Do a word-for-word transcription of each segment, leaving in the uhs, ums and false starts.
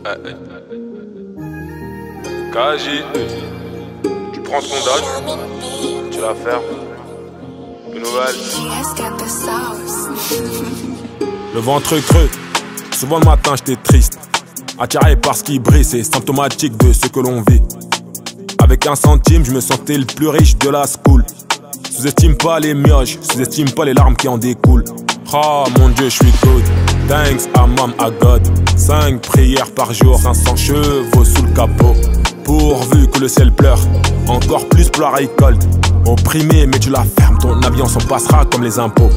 K J, tu prends ce qu'on donne, tu la fermes. Une nouvelle. Le ventre creux, souvent le matin j'étais triste. Attiré par ce qui brille, c'est symptomatique de ce que l'on vit. Avec un centime, je me sentais le plus riche de la school. Sous-estime pas les mioches, sous-estime pas les larmes qui en découlent. Oh mon Dieu, je suis good. Thanks à Mam, à God. Cinq prières par jour, cinq cents chevaux sous le capot. Pourvu que le ciel pleure, encore plus pour la récolte. Opprimé, mais tu la fermes, ton avion s'en passera comme les impôts.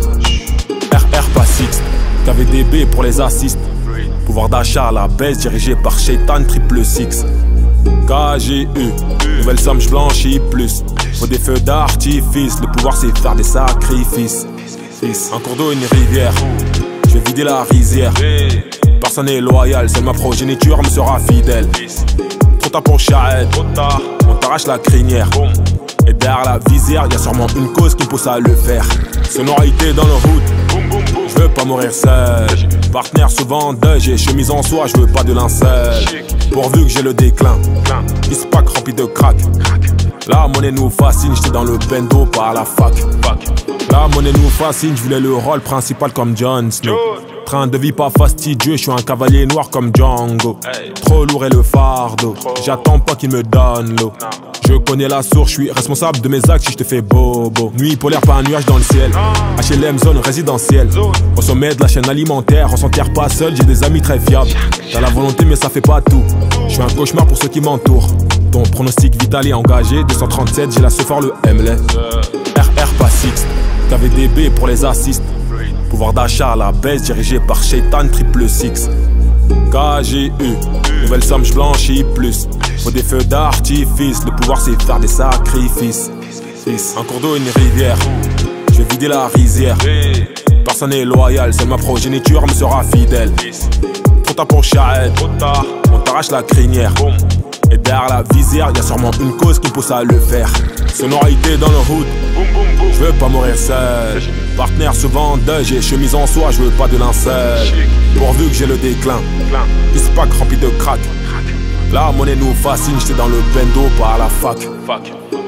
R R pas six, K V D B pour les assists. Pouvoir d'achat à la baisse, dirigé par Shaitan triple six. K J U, nouvelle somme, j'blanchis plus. Faut des feux d'artifice, le pouvoir c'est faire des sacrifices. Un cours d'eau, une rivière, je vais vider la rizière. Personne n'est loyal, seule ma progéniture me sera fidèle. Trop tard pour charrette, on t'arrache la crinière. Et derrière la visière, y'a sûrement une cause qui me pousse à le faire. Sonorité dans le hood, je veux pas mourir seul. Partenaire souvent deuil, j'ai chemise en soie, je veux pas de linceul. Pourvu que j'ai le déclin, Ispac rempli de crack. La monnaie nous fascine, j'étais dans le bendo par la fac. La monnaie nous fascine, je voulais le rôle principal comme Jon Snow. Train de vie pas fastidieux, je suis un cavalier noir comme Django. Trop lourd est le fardeau, j'attends pas qu'il me donne l'eau. Je connais la source, je suis responsable de mes actes si je te fais bobo. Nuit polaire, pas un nuage dans le ciel. H L M, zone résidentielle. Au sommet de la chaîne alimentaire, on s'enterre pas seul, j'ai des amis très fiables. T'as la volonté mais ça fait pas tout. Je suis un cauchemar pour ceux qui m'entourent. Ton pronostic vital est engagé, deux cent trente-sept, j'ai la ce fort le M-L. R R pas six, K V D B pour les assists. Pouvoir d'achat à la baisse, dirigé par Shaitan triple six. K J U, nouvelle somme, j'blanchis plus. Faut des feux d'artifice, le pouvoir c'est faire des sacrifices. Un cours d'eau, une rivière, je vais vider la rizière. Personne n'est loyal, seule ma progéniture me sera fidèle. Trop tard pour charrette, on t'arrache la crinière. Et derrière la visière, y'a sûrement une cause qui me pousse à le faire. Sonorité dans le hood, je veux pas mourir seul. Partenaire souvent deuil, j'ai chemise en soie, je veux pas de linceul. Pourvu que j'ai le déclin, Ispac rempli de crack. La monnaie nous fascine, j'étais dans le bendo par la fac.